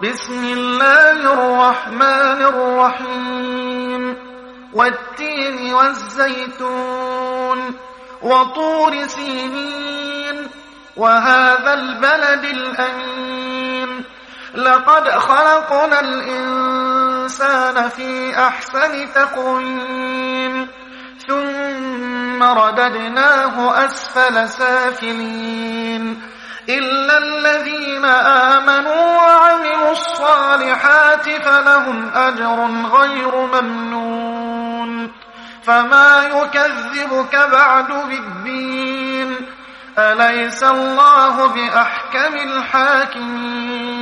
بسم الله الرحمن الرحيم والتين والزيتون وطور سينين وهذا البلد الأمين لقد خلقنا الإنسان في أحسن تقويم ثم رددناه أسفل سافلين إلا الذين آمنوا وعملوا الصالحات فلهم أجر غير ممنون فما يكذبك بعد بالدين أليس الله بأحكم الحاكمين